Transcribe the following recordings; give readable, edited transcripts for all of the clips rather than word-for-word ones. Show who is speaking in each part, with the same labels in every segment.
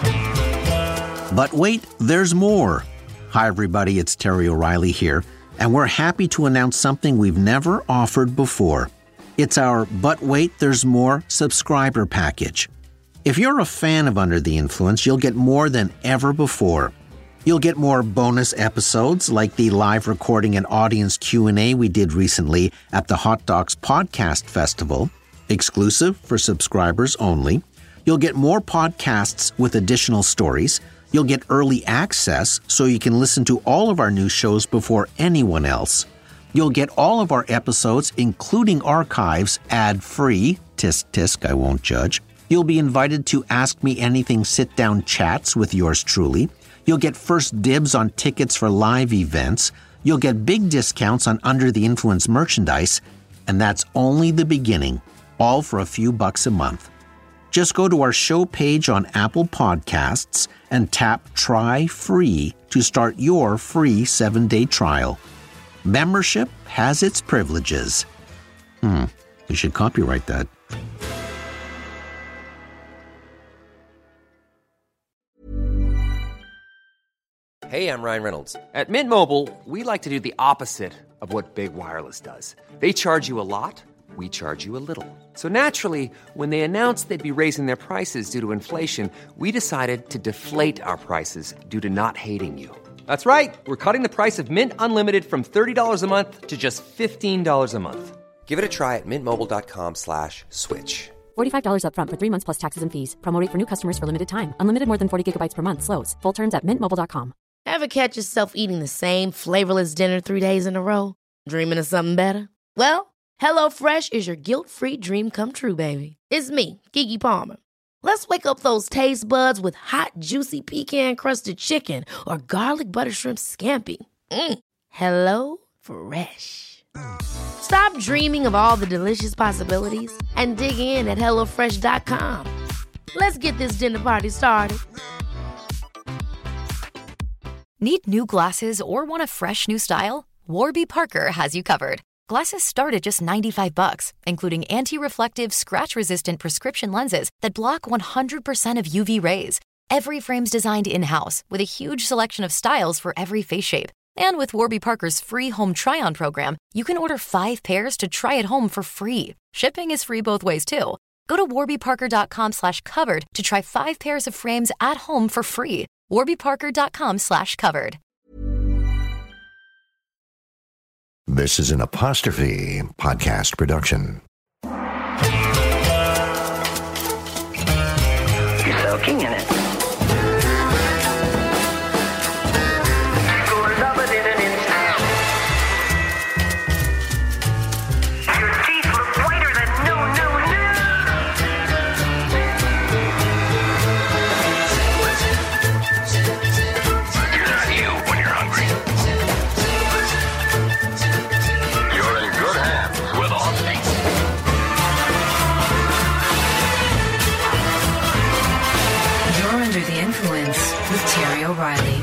Speaker 1: But wait, there's more. Hi, everybody. It's Terry O'Reilly here, and we're happy to announce something we've never offered before. It's our But Wait, There's More subscriber package. If you're a fan of Under the Influence, you'll get more than ever before. You'll get more bonus episodes like the live recording and audience Q&A we did recently at the Hot Docs Podcast Festival, exclusive for subscribers only. You'll get more podcasts with additional stories. You'll get early access so you can listen to all of our new shows before anyone else. You'll get all of our episodes, including archives, ad-free. Tisk, tisk, I won't judge. You'll be invited to Ask Me Anything sit-down chats with yours truly. You'll get first dibs on tickets for live events. You'll get big discounts on Under the Influence merchandise. And that's only the beginning, all for a few bucks a month. Just go to our show page on Apple Podcasts and tap Try Free to start your free 7-day trial. Membership has its privileges. You should copyright that.
Speaker 2: Hey, I'm Ryan Reynolds. At Mint Mobile, we like to do the opposite of what Big Wireless does. They charge you a lot. We charge you a little. So naturally, when they announced they'd be raising their prices due to inflation, we decided to deflate our prices due to not hating you. That's right. We're cutting the price of Mint Unlimited from $30 a month to just $15 a month. Give it a try at mintmobile.com/switch.
Speaker 3: $45 up front for 3 months plus taxes and fees. Promo rate for new customers for limited time. Unlimited more than 40 gigabytes per month slows. Full terms at mintmobile.com.
Speaker 4: Ever catch yourself eating the same flavorless dinner 3 days in a row? Dreaming of something better? Well, HelloFresh is your guilt-free dream come true, baby. It's me, Keke Palmer. Let's wake up those taste buds with hot, juicy pecan-crusted chicken or garlic butter shrimp scampi. Hello Fresh. Stop dreaming of all the delicious possibilities and dig in at HelloFresh.com. Let's get this dinner party started.
Speaker 5: Need new glasses or want a fresh new style? Warby Parker has you covered. Glasses start at just $95, including anti-reflective, scratch-resistant prescription lenses that block 100% of UV rays. Every frame's designed in-house with a huge selection of styles for every face shape. And with Warby Parker's free home try-on program, you can order 5 pairs to try at home for free. Shipping is free both ways, too. Go to warbyparker.com/covered to try 5 pairs of frames at home for free. warbyparker.com/covered.
Speaker 6: This is an Apostrophe podcast production.
Speaker 7: You're soaking in it. You'll love it in an instant. Your teeth look whiter than no. You're not you when you're hungry. You're in good hands with Austin.
Speaker 8: You're Under the Influence with Terry O'Reilly.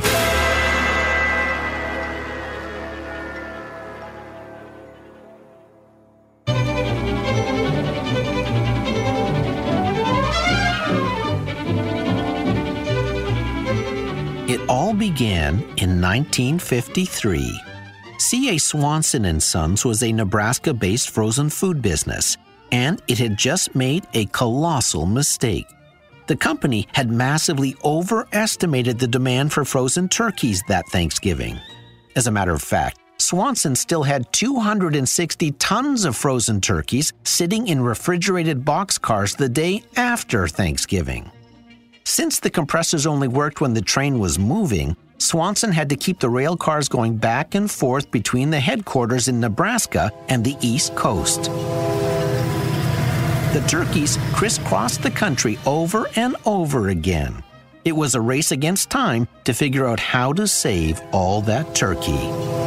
Speaker 1: It all began in 1953. C.A. Swanson & Sons was a Nebraska-based frozen food business, and it had just made a colossal mistake. The company had massively overestimated the demand for frozen turkeys that Thanksgiving. As a matter of fact, Swanson still had 260 tons of frozen turkeys sitting in refrigerated boxcars the day after Thanksgiving. Since the compressors only worked when the train was moving, Swanson had to keep the rail cars going back and forth between the headquarters in Nebraska and the East Coast. The turkeys crisscrossed the country over and over again. It was a race against time to figure out how to save all that turkey.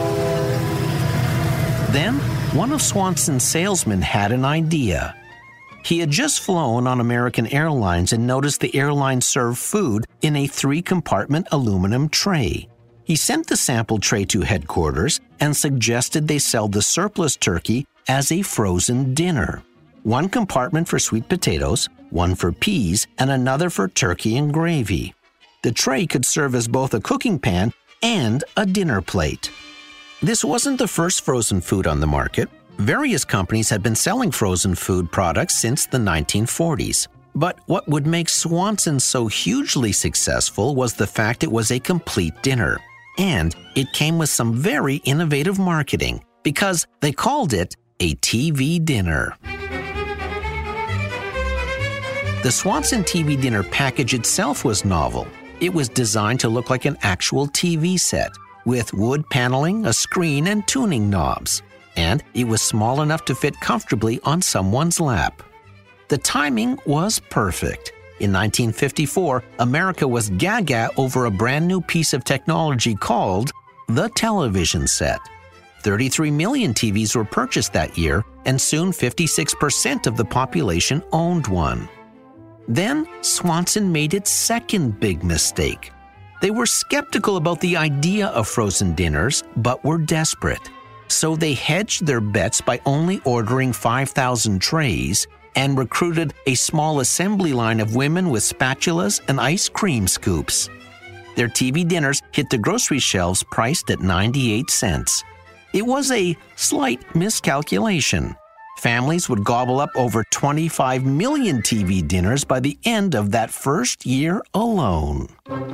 Speaker 1: Then, one of Swanson's salesmen had an idea. He had just flown on American Airlines and noticed the airline served food in a 3-compartment aluminum tray. He sent the sample tray to headquarters and suggested they sell the surplus turkey as a frozen dinner. 1 compartment for sweet potatoes, 1 for peas, and another for turkey and gravy. The tray could serve as both a cooking pan and a dinner plate. This wasn't the first frozen food on the market. Various companies had been selling frozen food products since the 1940s. But what would make Swanson so hugely successful was the fact it was a complete dinner. And it came with some very innovative marketing, because they called it a TV dinner. The Swanson TV dinner package itself was novel. It was designed to look like an actual TV set, with wood paneling, a screen, and tuning knobs. And it was small enough to fit comfortably on someone's lap. The timing was perfect. In 1954, America was gaga over a brand new piece of technology called the television set. 33 million TVs were purchased that year, and soon 56% of the population owned one. Then Swanson made its second big mistake. They were skeptical about the idea of frozen dinners, but were desperate. So they hedged their bets by only ordering 5,000 trays and recruited a small assembly line of women with spatulas and ice cream scoops. Their TV dinners hit the grocery shelves priced at 98 cents. It was a slight miscalculation. Families would gobble up over 25 million TV dinners by the end of that first year alone.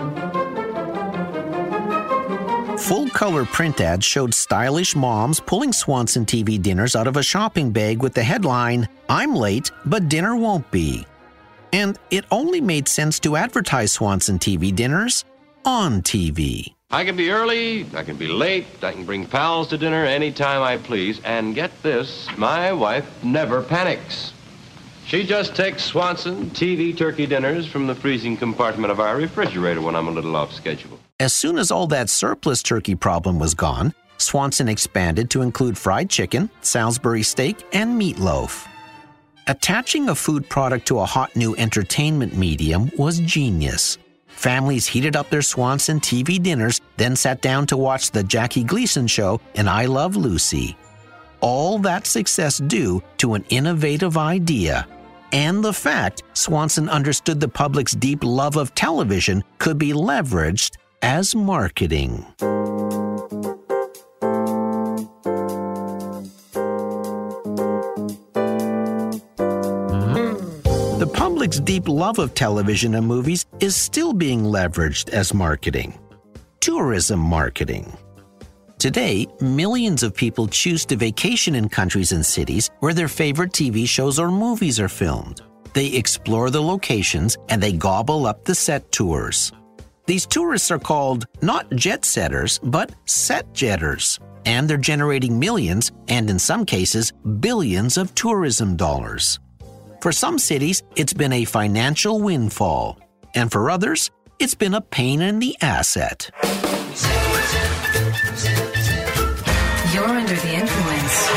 Speaker 1: Full-color print ads showed stylish moms pulling Swanson TV dinners out of a shopping bag with the headline, "I'm late, but dinner won't be." And it only made sense to advertise Swanson TV dinners on TV.
Speaker 9: I can be early, I can be late, I can bring pals to dinner anytime I please, and get this, my wife never panics. She just takes Swanson TV turkey dinners from the freezing compartment of our refrigerator when I'm a little off schedule.
Speaker 1: As soon as all that surplus turkey problem was gone, Swanson expanded to include fried chicken, Salisbury steak, and meatloaf. Attaching a food product to a hot new entertainment medium was genius. Families heated up their Swanson TV dinners, then sat down to watch the Jackie Gleason Show and I Love Lucy. All that success due to an innovative idea, and the fact Swanson understood the public's deep love of television could be leveraged as marketing. The public's deep love of television and movies is still being leveraged as marketing. Tourism marketing. Today, millions of people choose to vacation in countries and cities where their favorite TV shows or movies are filmed. They explore the locations and they gobble up the set tours. These tourists are called not jet setters, but set jetters, and they're generating millions, and in some cases, billions of tourism dollars. For some cities, it's been a financial windfall, and for others, it's been a pain in the asset.
Speaker 8: You're under the influence.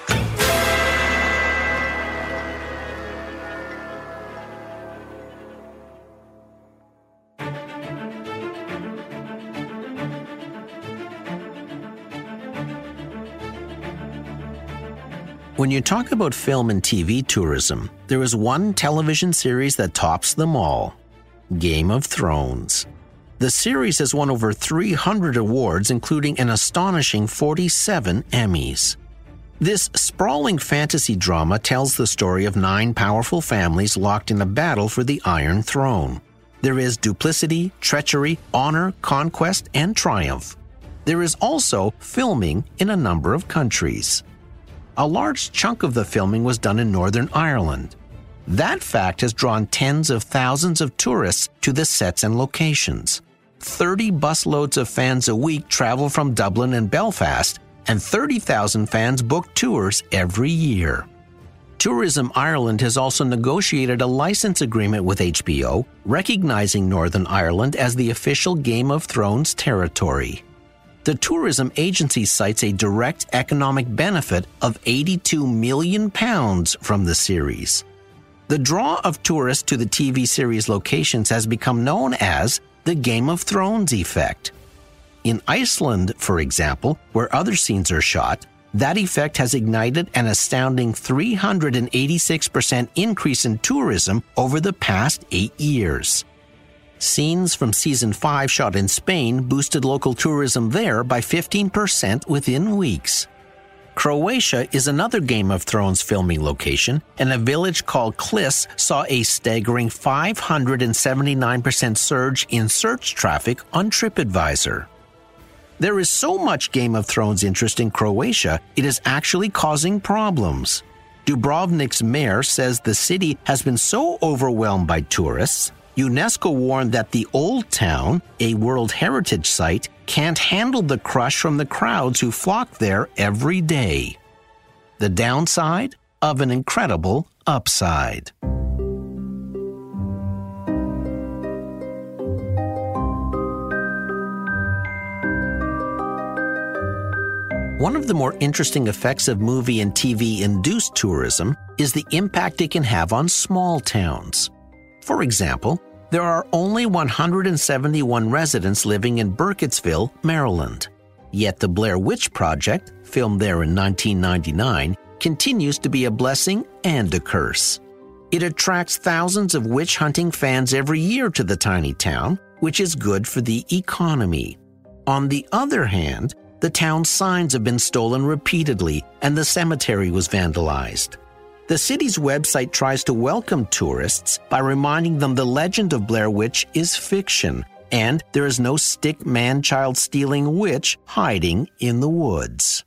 Speaker 1: When you talk about film and TV tourism, there is one television series that tops them all: Game of Thrones. The series has won over 300 awards, including an astonishing 47 Emmys. This sprawling fantasy drama tells the story of 9 powerful families locked in a battle for the Iron Throne. There is duplicity, treachery, honor, conquest, and triumph. There is also filming in a number of countries. A large chunk of the filming was done in Northern Ireland. That fact has drawn tens of thousands of tourists to the sets and locations. 30 busloads of fans a week travel from Dublin and Belfast, and 30,000 fans book tours every year. Tourism Ireland has also negotiated a license agreement with HBO, recognizing Northern Ireland as the official Game of Thrones territory. The tourism agency cites a direct economic benefit of £82 million from the series. The draw of tourists to the TV series locations has become known as the Game of Thrones effect. In Iceland, for example, where other scenes are shot, that effect has ignited an astounding 386% increase in tourism over the past 8 years. Scenes from Season 5 shot in Spain boosted local tourism there by 15% within weeks. Croatia is another Game of Thrones filming location, and a village called Klis saw a staggering 579% surge in search traffic on TripAdvisor. There is so much Game of Thrones interest in Croatia, it is actually causing problems. Dubrovnik's mayor says the city has been so overwhelmed by tourists, UNESCO warned that the Old Town, a World Heritage Site, can't handle the crush from the crowds who flock there every day. The downside of an incredible upside. One of the more interesting effects of movie and TV-induced tourism is the impact it can have on small towns. For example, there are only 171 residents living in Burkittsville, Maryland. Yet the Blair Witch Project, filmed there in 1999, continues to be a blessing and a curse. It attracts thousands of witch-hunting fans every year to the tiny town, which is good for the economy. On the other hand, the town's signs have been stolen repeatedly, and the cemetery was vandalized. The city's website tries to welcome tourists by reminding them the legend of Blair Witch is fiction, and there is no stick man-child stealing witch hiding in the woods.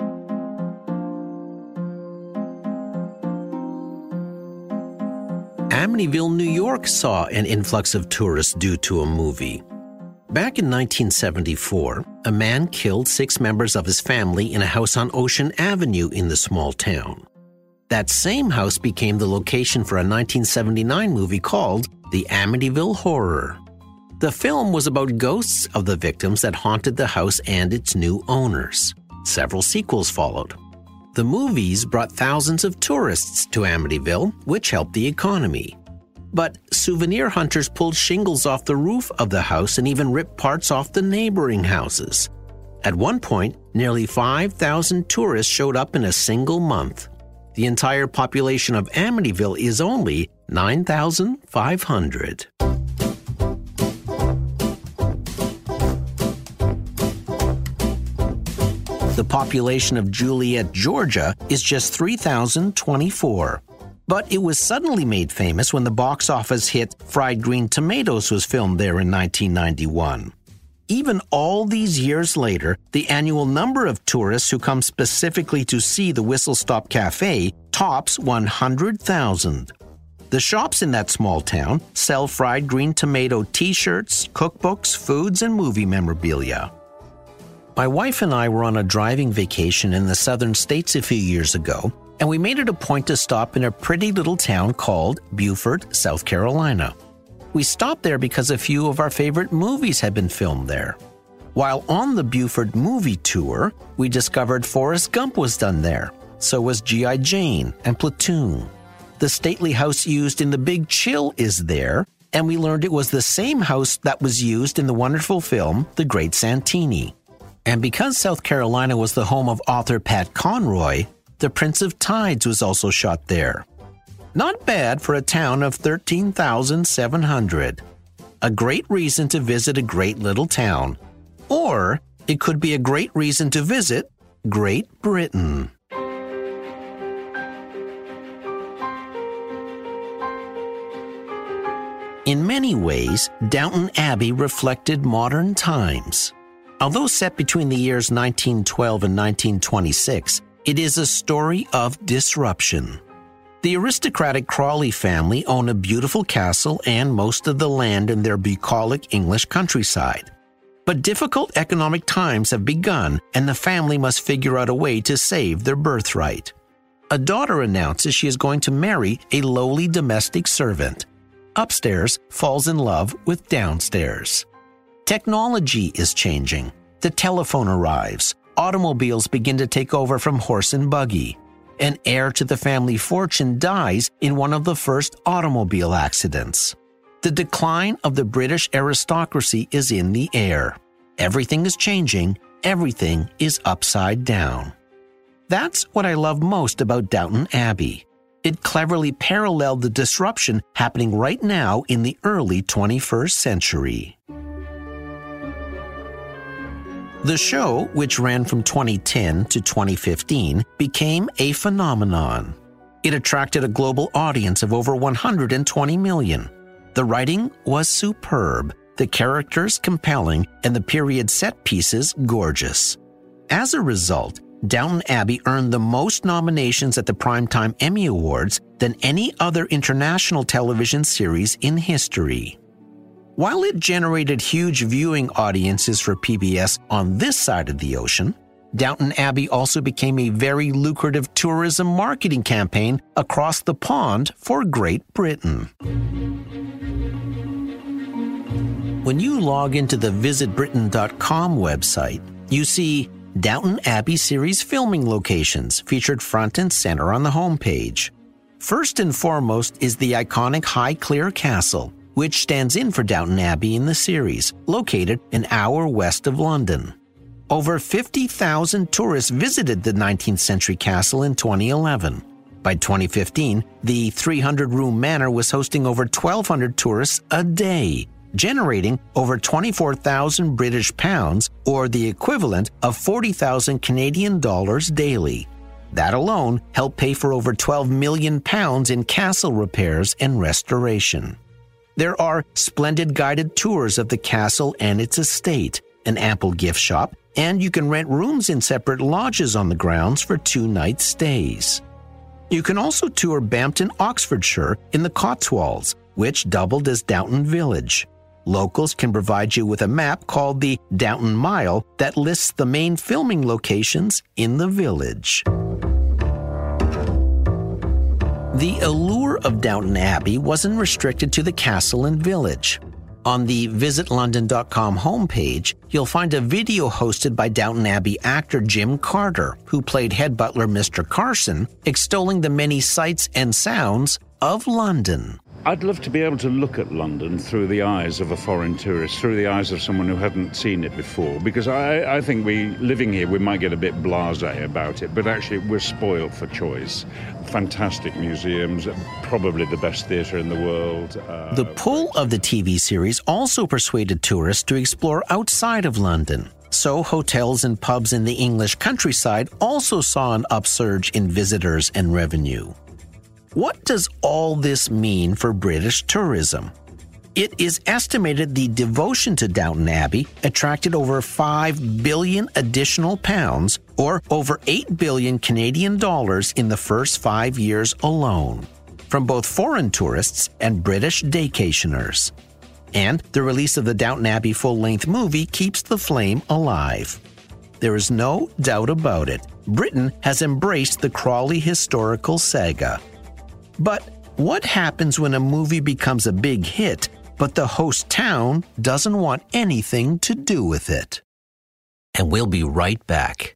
Speaker 1: Amityville, New York saw an influx of tourists due to a movie. Back in 1974, a man killed 6 members of his family in a house on Ocean Avenue in the small town. That same house became the location for a 1979 movie called The Amityville Horror. The film was about ghosts of the victims that haunted the house and its new owners. Several sequels followed. The movies brought thousands of tourists to Amityville, which helped the economy. But souvenir hunters pulled shingles off the roof of the house and even ripped parts off the neighboring houses. At one point, nearly 5,000 tourists showed up in a single month. The entire population of Amityville is only 9,500. The population of Juliet, Georgia is just 3,024. But it was suddenly made famous when the box office hit Fried Green Tomatoes was filmed there in 1991. Even all these years later, the annual number of tourists who come specifically to see the Whistle Stop Cafe tops 100,000. The shops in that small town sell Fried Green Tomato t-shirts, cookbooks, foods, and movie memorabilia. My wife and I were on a driving vacation in the southern states a few years ago, and we made it a point to stop in a pretty little town called Beaufort, South Carolina. We stopped there because a few of our favorite movies had been filmed there. While on the Beaufort movie tour, we discovered Forrest Gump was done there. So was G.I. Jane and Platoon. The stately house used in The Big Chill is there, and we learned it was the same house that was used in the wonderful film The Great Santini. And because South Carolina was the home of author Pat Conroy, The Prince of Tides was also shot there. Not bad for a town of 13,700. A great reason to visit a great little town. Or it could be a great reason to visit Great Britain. In many ways, Downton Abbey reflected modern times. Although set between the years 1912 and 1926, it is a story of disruption. The aristocratic Crawley family own a beautiful castle and most of the land in their bucolic English countryside. But difficult economic times have begun, and the family must figure out a way to save their birthright. A daughter announces she is going to marry a lowly domestic servant. Upstairs falls in love with downstairs. Technology is changing. The telephone arrives. Automobiles begin to take over from horse and buggy. An heir to the family fortune dies in one of the first automobile accidents. The decline of the British aristocracy is in the air. Everything is changing. Everything is upside down. That's what I love most about Downton Abbey. It cleverly paralleled the disruption happening right now in the early 21st century. The show, which ran from 2010 to 2015, became a phenomenon. It attracted a global audience of over 120 million. The writing was superb, the characters compelling, and the period set pieces gorgeous. As a result, Downton Abbey earned the most nominations at the Primetime Emmy Awards than any other international television series in history. While it generated huge viewing audiences for PBS on this side of the ocean, Downton Abbey also became a very lucrative tourism marketing campaign across the pond for Great Britain. When you log into the visitbritain.com website, you see Downton Abbey series filming locations featured front and center on the homepage. First and foremost is the iconic Highclere Castle, which stands in for Downton Abbey in the series, located an hour west of London. Over 50,000 tourists visited the 19th century castle in 2011. By 2015, the 300-room manor was hosting over 1,200 tourists a day, generating over 24,000 British pounds, or the equivalent of 40,000 Canadian dollars daily. That alone helped pay for over 12 million pounds in castle repairs and restoration. There are splendid guided tours of the castle and its estate, an ample gift shop, and you can rent rooms in separate lodges on the grounds for 2-night stays. You can also tour Bampton, Oxfordshire in the Cotswolds, which doubled as Downton Village. Locals can provide you with a map called the Downton Mile that lists the main filming locations in the village. The allure of Downton Abbey wasn't restricted to the castle and village. On the visitlondon.com homepage, you'll find a video hosted by Downton Abbey actor Jim Carter, who played head butler Mr. Carson, extolling the many sights and sounds of London.
Speaker 10: I'd love to be able to look at London through the eyes of a foreign tourist, through the eyes of someone who hadn't seen it before, because I think living here, we might get a bit blasé about it, but actually we're spoiled for choice. Fantastic museums, probably the best theatre in the world.
Speaker 1: The pull of the TV series also persuaded tourists to explore outside of London. So hotels and pubs in the English countryside also saw an upsurge in visitors and revenue. What does all this mean for British tourism? It is estimated the devotion to Downton Abbey attracted over 5 billion additional pounds, or over 8 billion Canadian dollars in the first 5 years alone, from both foreign tourists and British daycationers. And the release of the Downton Abbey full-length movie keeps the flame alive. There is no doubt about it. Britain has embraced the Crawley historical saga. But what happens when a movie becomes a big hit, but the host town doesn't want anything to do with it? And we'll be right back.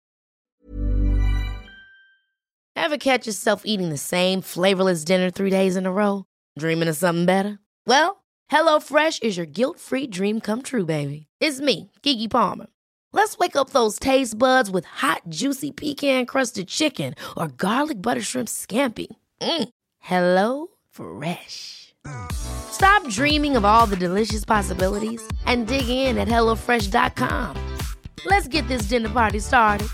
Speaker 4: Ever catch yourself eating the same flavorless dinner 3 days in a row? Dreaming of something better? Well, HelloFresh is your guilt-free dream come true, baby. It's me, Keke Palmer. Let's wake up those taste buds with hot, juicy pecan-crusted chicken or garlic butter shrimp scampi. Hello Fresh. Stop dreaming of all the delicious possibilities and dig in at HelloFresh.com. Let's get this dinner party started.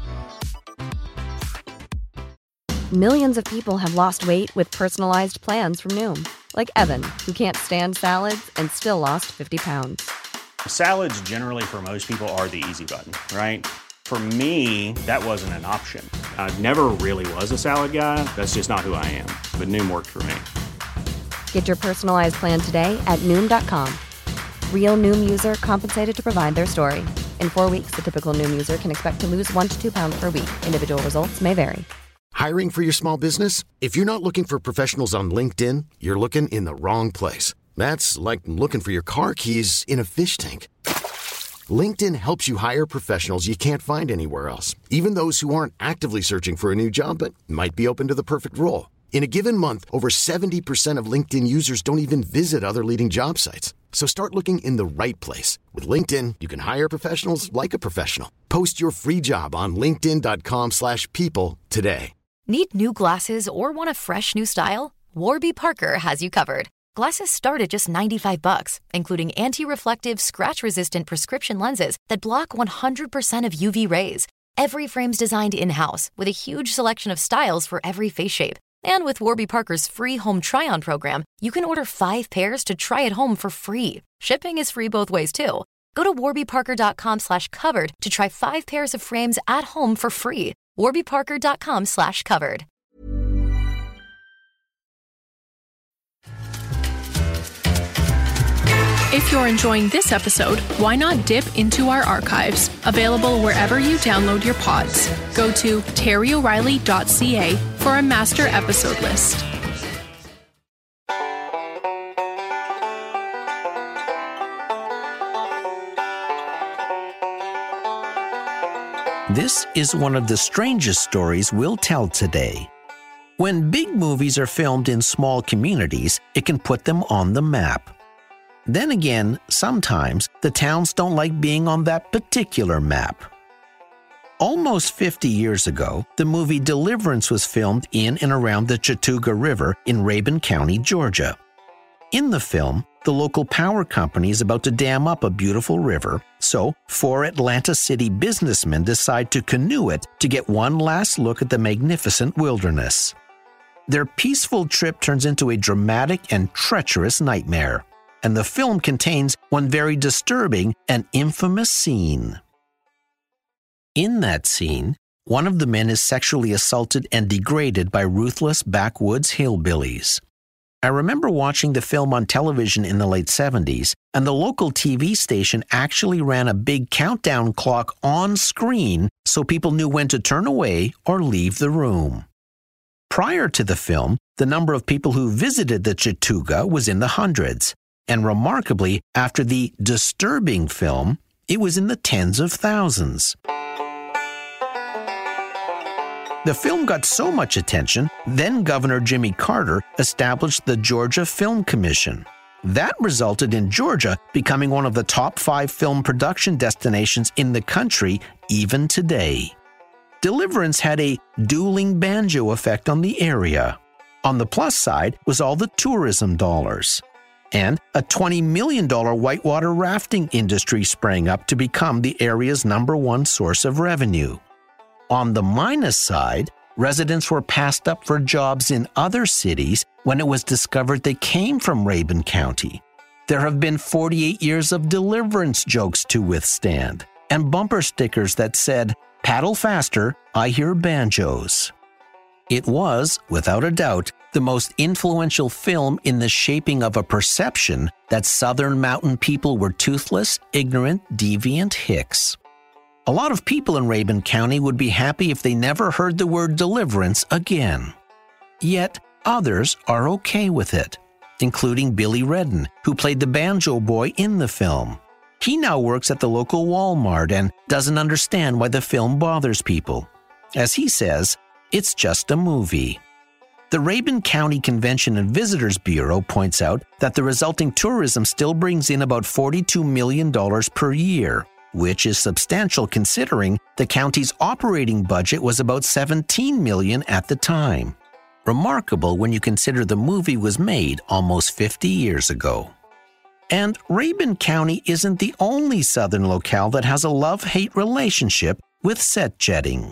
Speaker 11: Millions of people have lost weight with personalized plans from Noom. Like Evan, who can't stand salads and still lost 50 pounds.
Speaker 12: Salads generally for most people are the easy button, right? For me, that wasn't an option. I never really was a salad guy. That's just not who I am. But Noom worked for me.
Speaker 11: Get your personalized plan today at Noom.com. Real Noom user compensated to provide their story. In 4 weeks, the typical Noom user can expect to lose 1 to 2 pounds per week. Individual results may vary.
Speaker 13: Hiring for your small business? If you're not looking for professionals on LinkedIn, you're looking in the wrong place. That's like looking for your car keys in a fish tank. LinkedIn helps you hire professionals you can't find anywhere else, even those who aren't actively searching for a new job but might be open to the perfect role. In a given month, over 70% of LinkedIn users don't even visit other leading job sites. So start looking in the right place. With LinkedIn, you can hire professionals like a professional. Post your free job on linkedin.com/people today.
Speaker 5: Need new glasses or want a fresh new style? Warby Parker has you covered. Glasses start at just $95, including anti-reflective, scratch-resistant prescription lenses that block 100% of UV rays. Every frame's designed in-house with a huge selection of styles for every face shape. And with Warby Parker's free home try-on program, you can order 5 pairs to try at home for free. Shipping is free both ways, too. Go to warbyparker.com/covered to try 5 pairs of frames at home for free. warbyparker.com/covered.
Speaker 14: If you're enjoying this episode, why not dip into our archives, available wherever you download your pods. Go to terryoreilly.ca for a master episode list.
Speaker 1: This is one of the strangest stories we'll tell today. When big movies are filmed in small communities, it can put them on the map. Then again, sometimes the towns don't like being on that particular map. Almost 50 years ago, the movie Deliverance was filmed in and around the Chattooga River in Rabun County, Georgia. In the film, the local power company is about to dam up a beautiful river, so 4 Atlanta City businessmen decide to canoe it to get one last look at the magnificent wilderness. Their peaceful trip turns into a dramatic and treacherous nightmare, and the film contains one very disturbing and infamous scene. In that scene, one of the men is sexually assaulted and degraded by ruthless backwoods hillbillies. I remember watching the film on television in the late 70s, and the local TV station actually ran a big countdown clock on screen so people knew when to turn away or leave the room. Prior to the film, the number of people who visited the Chattooga was in the hundreds, and remarkably, after the disturbing film, it was in the tens of thousands. The film got so much attention, then Governor Jimmy Carter established the Georgia Film Commission. That resulted in Georgia becoming one of the top 5 film production destinations in the country even today. Deliverance had a dueling banjo effect on the area. On the plus side was all the tourism dollars. And a $20 million whitewater rafting industry sprang up to become the area's #1 source of revenue. On the minus side, residents were passed up for jobs in other cities when it was discovered they came from Rabun County. There have been 48 years of Deliverance jokes to withstand, and bumper stickers that said, "Paddle faster, I hear banjos." It was, without a doubt, the most influential film in the shaping of a perception that Southern mountain people were toothless, ignorant, deviant hicks. A lot of people in Rabun County would be happy if they never heard the word deliverance again. Yet, others are okay with it, including Billy Redden, who played the banjo boy in the film. He now works at the local Walmart and doesn't understand why the film bothers people. As he says, it's just a movie. The Rabun County Convention and Visitors Bureau points out that the resulting tourism still brings in about $42 million per year, which is substantial considering the county's operating budget was about $17 million at the time. Remarkable when you consider the movie was made almost 50 years ago. And Rabun County isn't the only southern locale that has a love-hate relationship with set jetting.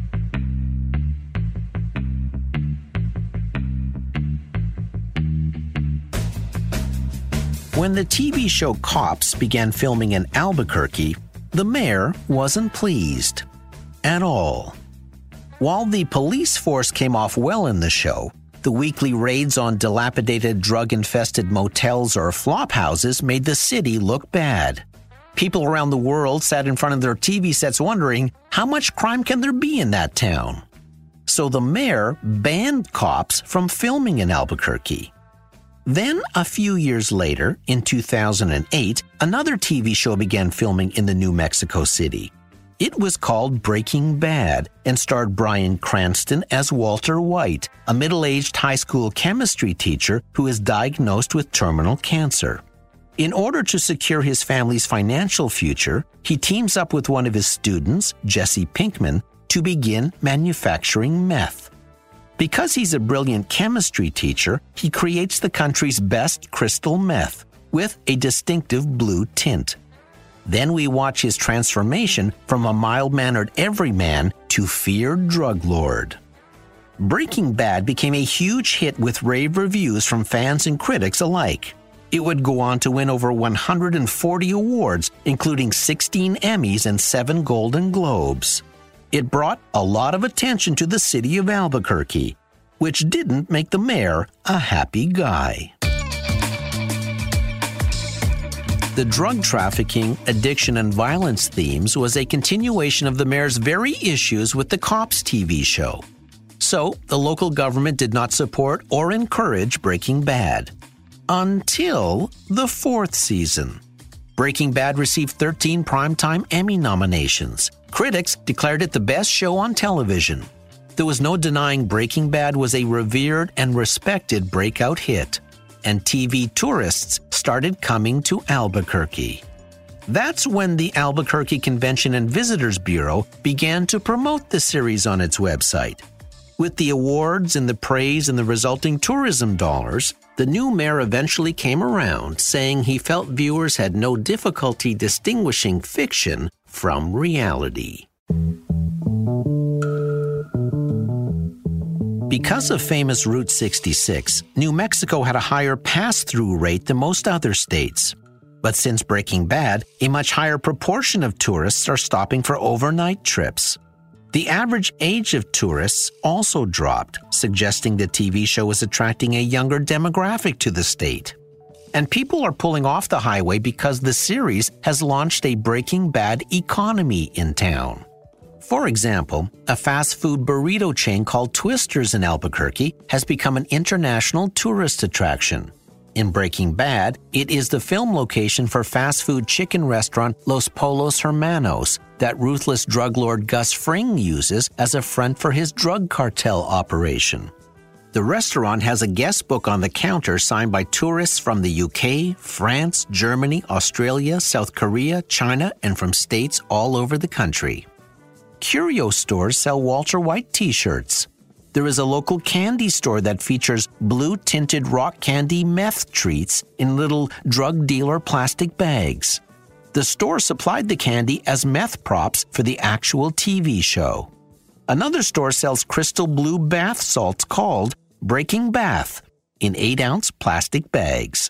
Speaker 1: When the TV show Cops began filming in Albuquerque, the mayor wasn't pleased at all. While the police force came off well in the show, the weekly raids on dilapidated, drug-infested motels or flop houses made the city look bad. People around the world sat in front of their TV sets wondering, how much crime can there be in that town? So the mayor banned Cops from filming in Albuquerque. Then, a few years later, in 2008, another TV show began filming in the New Mexico City. It was called Breaking Bad and starred Bryan Cranston as Walter White, a middle-aged high school chemistry teacher who is diagnosed with terminal cancer. In order to secure his family's financial future, he teams up with one of his students, Jesse Pinkman, to begin manufacturing meth. Because he's a brilliant chemistry teacher, he creates the country's best crystal meth with a distinctive blue tint. Then we watch his transformation from a mild-mannered everyman to feared drug lord. Breaking Bad became a huge hit with rave reviews from fans and critics alike. It would go on to win over 140 awards, including 16 Emmys and 7 Golden Globes. It brought a lot of attention to the city of Albuquerque, which didn't make the mayor a happy guy. The drug trafficking, addiction, and violence themes was a continuation of the mayor's very issues with the Cops TV show. So, the local government did not support or encourage Breaking Bad. Until the 4th season. Breaking Bad received 13 Primetime Emmy nominations. Critics declared it the best show on television. There was no denying Breaking Bad was a revered and respected breakout hit, and TV tourists started coming to Albuquerque. That's when the Albuquerque Convention and Visitors Bureau began to promote the series on its website. With the awards and the praise and the resulting tourism dollars, the new mayor eventually came around, saying he felt viewers had no difficulty distinguishing fiction from reality. Because of famous Route 66, New Mexico had a higher pass-through rate than most other states. But since Breaking Bad, a much higher proportion of tourists are stopping for overnight trips. The average age of tourists also dropped, suggesting the TV show is attracting a younger demographic to the state. And people are pulling off the highway because the series has launched a Breaking Bad economy in town. For example, a fast food burrito chain called Twister's in Albuquerque has become an international tourist attraction. In Breaking Bad, it is the film location for fast food chicken restaurant Los Pollos Hermanos that ruthless drug lord Gus Fring uses as a front for his drug cartel operation. The restaurant has a guest book on the counter signed by tourists from the UK, France, Germany, Australia, South Korea, China, and from states all over the country. Curio stores sell Walter White t-shirts. There is a local candy store that features blue-tinted rock candy meth treats in little drug dealer plastic bags. The store supplied the candy as meth props for the actual TV show. Another store sells crystal blue bath salts called Breaking Bath in 8-ounce plastic bags.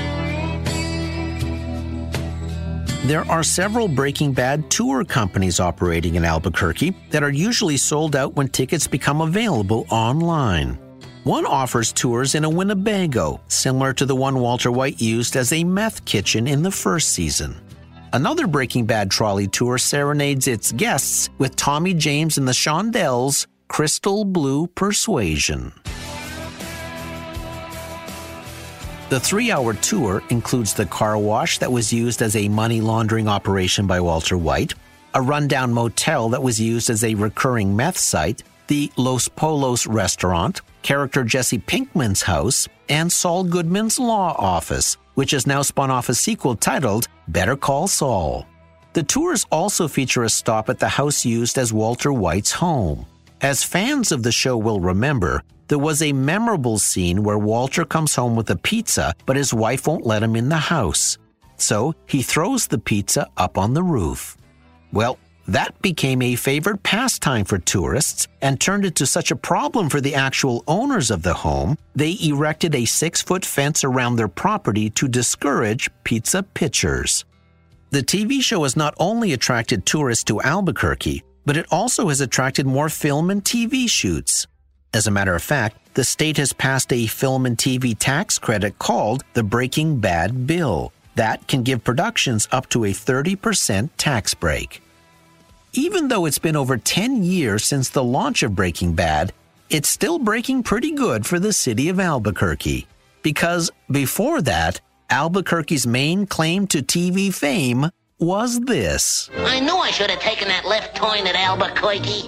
Speaker 1: There are several Breaking Bad tour companies operating in Albuquerque that are usually sold out when tickets become available online. One offers tours in a Winnebago, similar to the one Walter White used as a meth kitchen in the first season. Another Breaking Bad trolley tour serenades its guests with Tommy James and the Shondells' Crystal Blue Persuasion. The 3-hour tour includes the car wash that was used as a money laundering operation by Walter White, a rundown motel that was used as a recurring meth site, the Los Pollos restaurant, character Jesse Pinkman's house, and Saul Goodman's law office, which has now spun off a sequel titled Better Call Saul. The tours also feature a stop at the house used as Walter White's home. As fans of the show will remember, there was a memorable scene where Walter comes home with a pizza, but his wife won't let him in the house. So he throws the pizza up on the roof. Well, that became a favorite pastime for tourists and turned into such a problem for the actual owners of the home, they erected a 6-foot fence around their property to discourage pizza pitchers. The TV show has not only attracted tourists to Albuquerque, but it also has attracted more film and TV shoots. As a matter of fact, the state has passed a film and TV tax credit called the Breaking Bad Bill that can give productions up to a 30% tax break. Even though it's been over 10 years since the launch of Breaking Bad, it's still breaking pretty good for the city of Albuquerque. Because before that, Albuquerque's main claim to TV fame was this.
Speaker 15: I knew I should have taken that left turn at Albuquerque.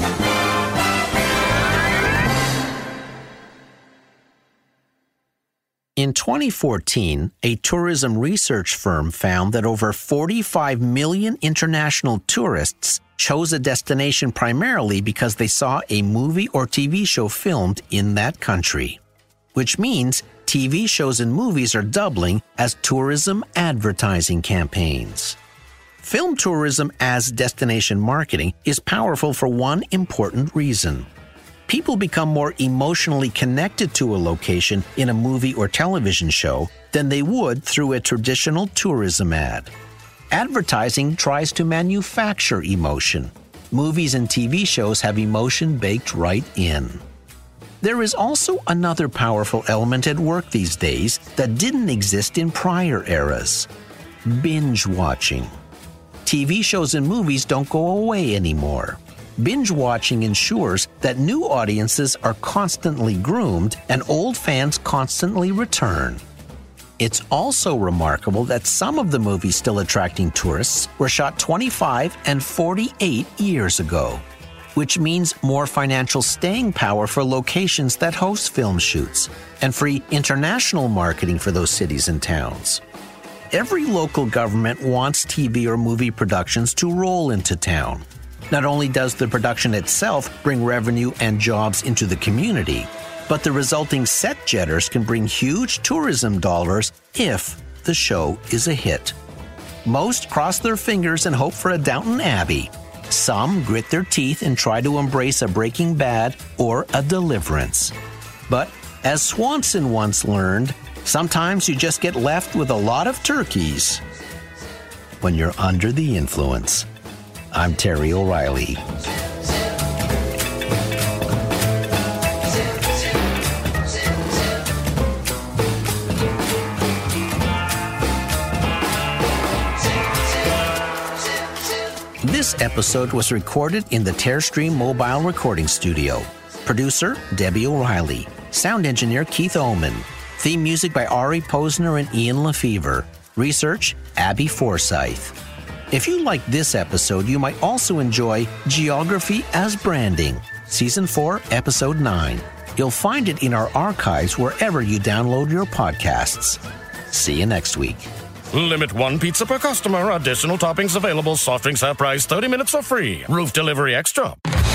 Speaker 1: In 2014, a tourism research firm found that over 45 million international tourists chose a destination primarily because they saw a movie or TV show filmed in that country. Which means TV shows and movies are doubling as tourism advertising campaigns. Film tourism as destination marketing is powerful for one important reason. People become more emotionally connected to a location in a movie or television show than they would through a traditional tourism ad. Advertising tries to manufacture emotion. Movies and TV shows have emotion baked right in. There is also another powerful element at work these days that didn't exist in prior eras: binge watching. TV shows and movies don't go away anymore. Binge watching ensures that new audiences are constantly groomed and old fans constantly return. It's also remarkable that some of the movies still attracting tourists were shot 25 and 48 years ago, which means more financial staying power for locations that host film shoots and free international marketing for those cities and towns. Every local government wants TV or movie productions to roll into town. Not only does the production itself bring revenue and jobs into the community, but the resulting set jetters can bring huge tourism dollars if the show is a hit. Most cross their fingers and hope for a Downton Abbey. Some grit their teeth and try to embrace a Breaking Bad or a Deliverance. But as Swanson once learned, sometimes you just get left with a lot of turkeys when you're under the influence. I'm Terry O'Reilly. This episode was recorded in the Tearstream Mobile Recording Studio. Producer, Debbie O'Reilly. Sound engineer, Keith Oman. Theme music by Ari Posner and Ian Lefevre. Research, Abby Forsyth. If you like this episode, you might also enjoy Geography as Branding, Season 4, Episode 9. You'll find it in our archives wherever you download your podcasts. See you next week.
Speaker 16: Limit 1 pizza per customer. Additional toppings available. Soft drinks half price. 30 minutes for free. Roof delivery extra.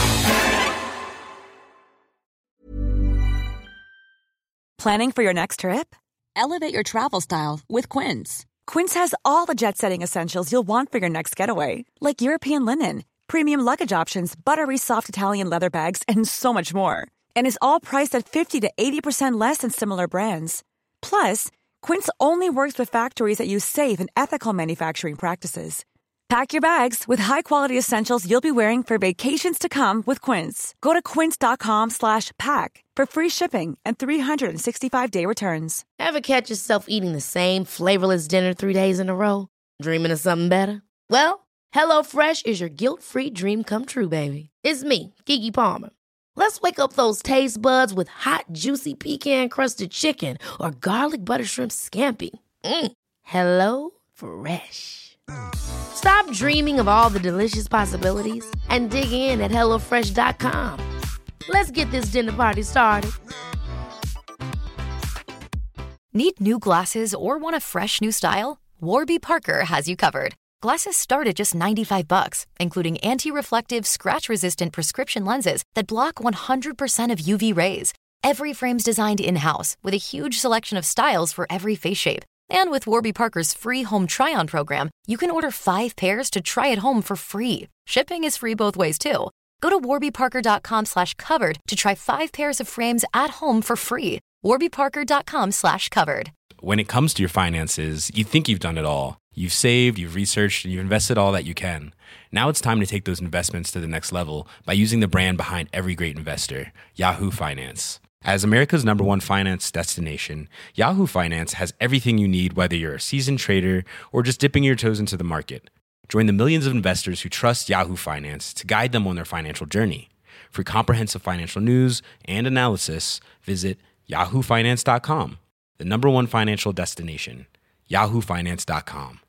Speaker 17: Planning for your next trip? Elevate your travel style with Quince. Quince has all the jet-setting essentials you'll want for your next getaway, like European linen, premium luggage options, buttery soft Italian leather bags, and so much more. And is all priced at 50 to 80% less than similar brands. Plus, Quince only works with factories that use safe and ethical manufacturing practices. Pack your bags with high-quality essentials you'll be wearing for vacations to come with Quince. Go to quince.com/pack for free shipping and 365-day returns.
Speaker 4: Ever catch yourself eating the same flavorless dinner 3 days in a row? Dreaming of something better? Well, HelloFresh is your guilt-free dream come true, baby. It's me, Keke Palmer. Let's wake up those taste buds with hot, juicy pecan-crusted chicken or garlic butter shrimp scampi. Hello Fresh. Stop dreaming of all the delicious possibilities and dig in at HelloFresh.com. Let's get this dinner party started.
Speaker 5: Need new glasses or want a fresh new style? Warby Parker has you covered. Glasses start at just $95, including anti-reflective, scratch-resistant prescription lenses that block 100% of UV rays. Every frame's designed in-house with a huge selection of styles for every face shape. And with Warby Parker's free home try-on program, you can order 5 pairs to try at home for free. Shipping is free both ways, too. Go to warbyparker.com/covered to try 5 pairs of frames at home for free. warbyparker.com/covered.
Speaker 18: When it comes to your finances, you think you've done it all. You've saved, you've researched, and you've invested all that you can. Now it's time to take those investments to the next level by using the brand behind every great investor, Yahoo Finance. As America's #1 finance destination, Yahoo Finance has everything you need, whether you're a seasoned trader or just dipping your toes into the market. Join the millions of investors who trust Yahoo Finance to guide them on their financial journey. For comprehensive financial news and analysis, visit yahoofinance.com, the #1 financial destination, yahoofinance.com.